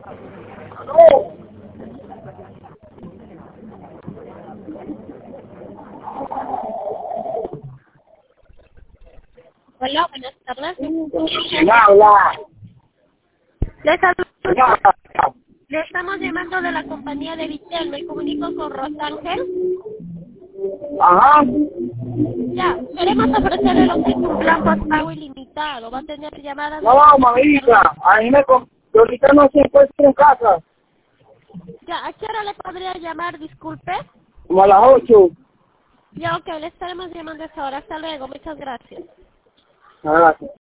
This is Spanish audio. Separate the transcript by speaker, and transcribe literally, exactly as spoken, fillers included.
Speaker 1: Hola, buenas tardes.
Speaker 2: ¿Quién habla?
Speaker 1: Le, saludo-
Speaker 2: ¿Quién habla?
Speaker 1: le estamos llamando de la compañía de Vitel. Me comunico con Rosángel.
Speaker 2: Ajá.
Speaker 1: Ya, queremos ofrecerle lo que es un plan postpago ilimitado. Va a tener llamadas...
Speaker 2: No, mamita, ahí me... con- yo ahorita no se encuentra en casa.
Speaker 1: Ya, ¿a qué hora le podría llamar? Disculpe.
Speaker 2: Como a las ocho.
Speaker 1: Ya, ok, le estaremos llamando a esa hora. Hasta luego. Muchas gracias.
Speaker 2: Gracias.